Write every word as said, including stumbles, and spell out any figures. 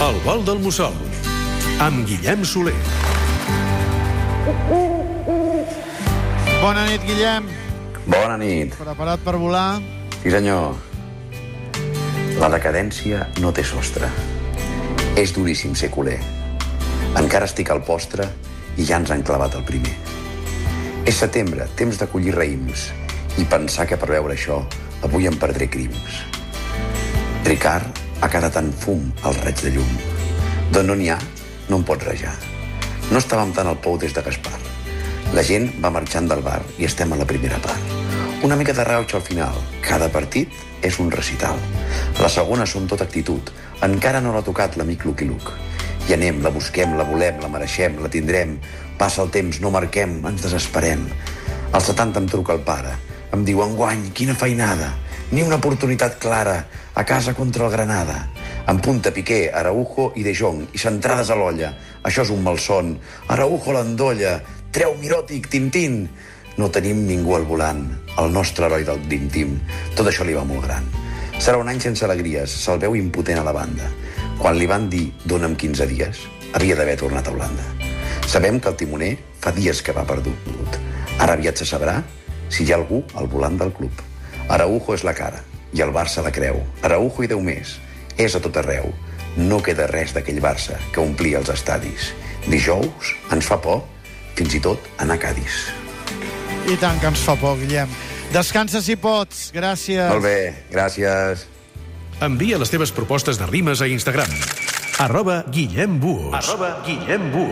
El vol del mussol, amb Guillem Soler. Bona nit, Guillem. Bona nit. Preparat per volar? Sí, senyor. La decadència no té sostre. És duríssim ser culer. Encara estic al postre i ja ens han clavat el primer. És setembre, temps de collir raïms, i pensar que per veure això avui em perdré crims. Ricard ha quedat en fum al raig de llum. D'on no n'hi ha, no em pot rajar. No estàvem tant al pou des de Gaspar. La gent va marxant del bar i estem a la primera part. Una mica de rauig al final. Cada partit és un recital. La segona som tot actitud. Encara no l'ha tocat l'amic Lucky Luke. I anem, la busquem, la volem, la mereixem, la tindrem. Passa el temps, no marquem, ens desesperem. Al setanta em truca el pare. Em diu, enguany, quina feinada. Ni una oportunitat clara. A casa contra el Granada. En punta Piqué, Araujo i De Jong. I centrades a l'olla. Això és un malson. Araujo l'endolla. Treu Miròtic, Tintín. No tenim ningú al volant. El nostre heroi del Dream Team. Tot això li va molt gran. Serà un any sense alegries. Se'l veu impotent a la banda. Quan li van dir dona'm quinze dies, havia d'haver tornat a Holanda. Sabem que el timoner fa dies que va perdut. Ara aviat se sabrà si hi ha algú al volant del club. Araujo és la cara i el Barça la creu. Araujo i Déu més. És a tot arreu. No queda res d'aquell Barça que omplia els estadis. Dijous ens fa por fins i tot anar a Cadis. I tant que ens fa por, Guillem. Descansa si pots. Gràcies. Molt bé, gràcies. Envia les teves propostes de rimes a Instagram. Arroba Guillem Buos. Arroba Guillem Buos.